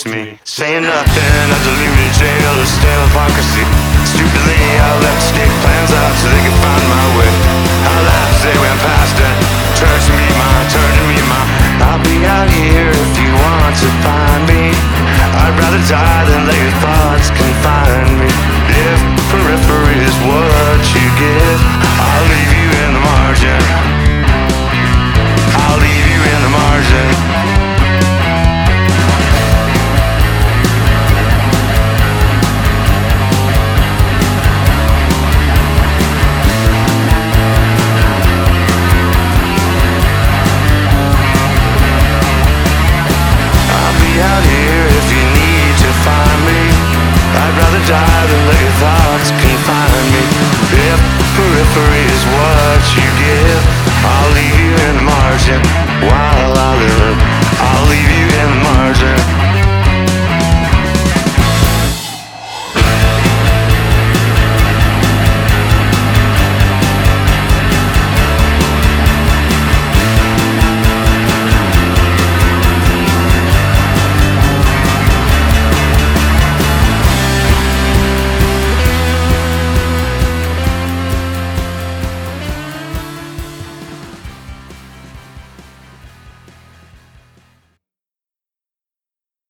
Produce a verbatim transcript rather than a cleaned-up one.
fix me. Saying nothing, a deluded jail of stale hypocrisy. Stupidly, I left escape plans out so they could find my way. I laughed as they went past and turned to meet my, turned to meet my. I'll be out here if you want to find me. I'd rather die than let your thoughts confine me. If periphery is what you give, I'll leave you in the margin. I'll leave you in the margin. I'll be out here if you need to find me. I'd rather die than let your thoughts confine me. If periphery is what you give,